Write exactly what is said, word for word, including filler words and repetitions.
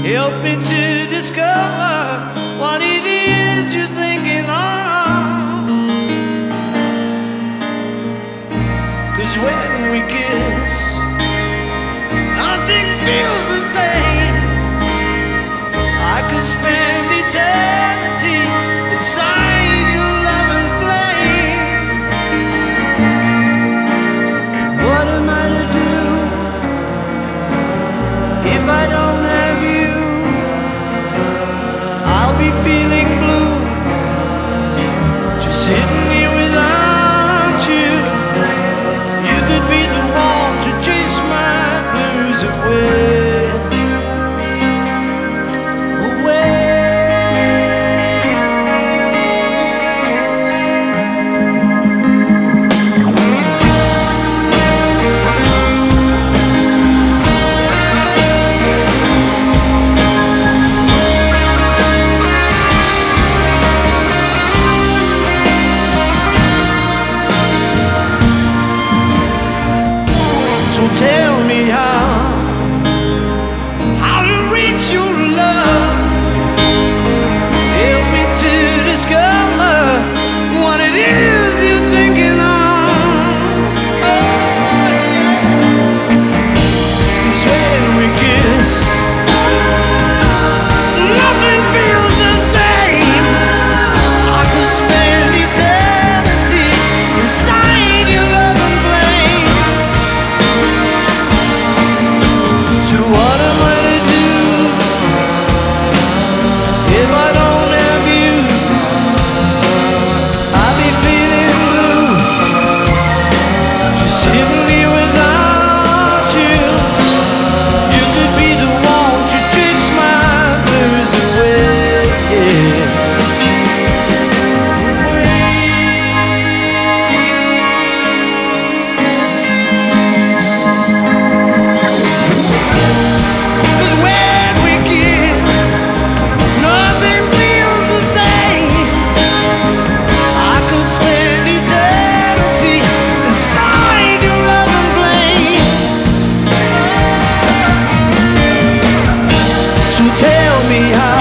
Help me to discover what it is you're thinking of. 'Cause when we kiss, nothing feels the same. I could spend eternity inside your loving flame. What am I to do if I don't have you? I'll be feeling blue, just sitting here without you. You could be the one to chase my blues away. So tell me how, how to reach your love. Help me to discover what it is you're thinking of. Oh yeah. 'Cause when we kiss, nothing feels the same. I could spend eternity inside your loving flame. So what am I to do if I don't have you? I'll be feeling blue, just sitting here without you. You could be the one to chase my blues away. When we kiss, nothing feels the same. I could spend eternity inside your loving flame. So tell me how